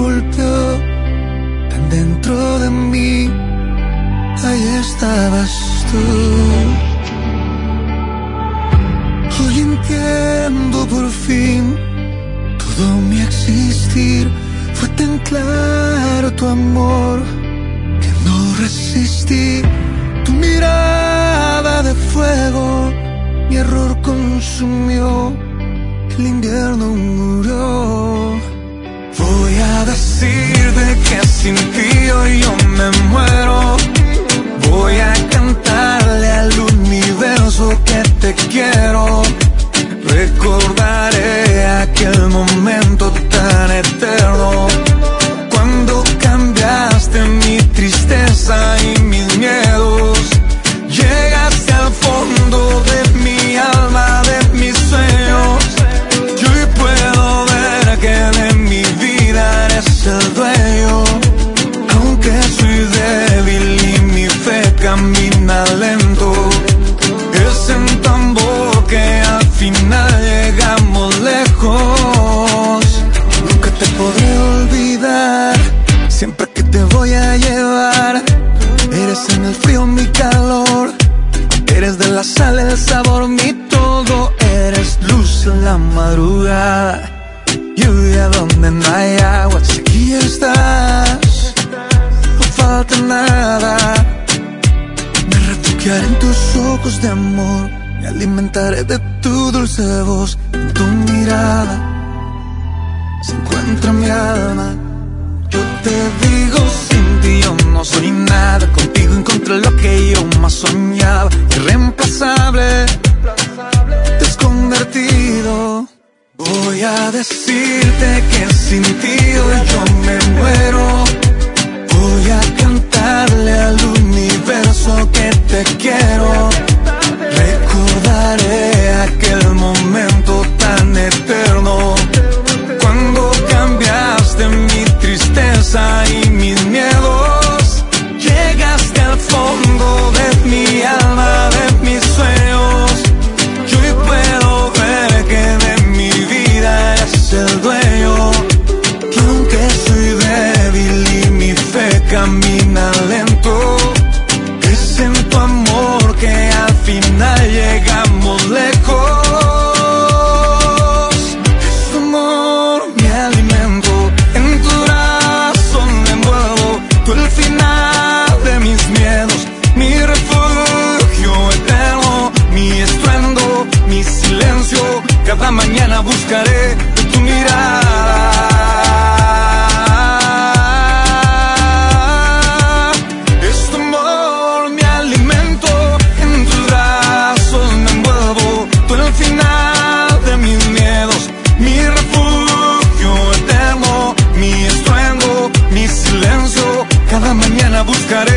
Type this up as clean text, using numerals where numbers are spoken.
golpeó tan dentro de mí, ahí estabas tú. Hoy entiendo por fin todo mi existir. Fue tan claro tu amor que no resistí. Tu mirada de fuego mi error consumió. El invierno murió. Voy a decirte que sin ti hoy yo me muero. Voy a cantarle al universo que te quiero. Recordaré aquel momento tan eterno, cuando cambiaste mi tristeza y mis miedos. Llegaste al fondo de mi alma, de mis sueños. Yo hoy puedo ver que de mi vida eres el dueño. Aunque soy débil y mi fe camina lento, es en tu amor que al final llegamos lejos. Nunca te podré olvidar, siempre que te voy a llevar. Eres en el frío mi calor, eres de la sal el sabor, mi todo. Eres luz en la madrugada, lluvia donde no hay agua. Si aquí estás, no falta nada. Me refugiaré en tus ojos de amor, me alimentaré de tu dulce voz. En tu mirada se encuentra mi alma. Yo te digo, sin ti yo no soy nada. Contigo encontré lo que yo más soñaba. Irreemplazable, desconvertido. Voy a decirte que sin ti hoy yo me muero. Voy a cantarle al universo que te quiero. Recordaré aquel momento tan eterno, cuando cambiaste mi tristeza y mis miedos. Llegaste al fondo de mi alma, de mis sueños. Yo hoy puedo ver que de mi vida eres el dueño. Que aunque soy débil y mi fe camina lento, es en tu amor que al final llegamos lejos. Es tu amor mi alimento, en tu brazo me envuelvo. Tú el final de mis miedos, mi refugio eterno, mi estruendo, mi silencio. Cada mañana buscaré tu mirada. Es tu amor mi alimento, en tus brazos me envuelvo. Tú el final de mis miedos, mi refugio eterno, mi estruendo, mi silencio. Cada mañana buscaré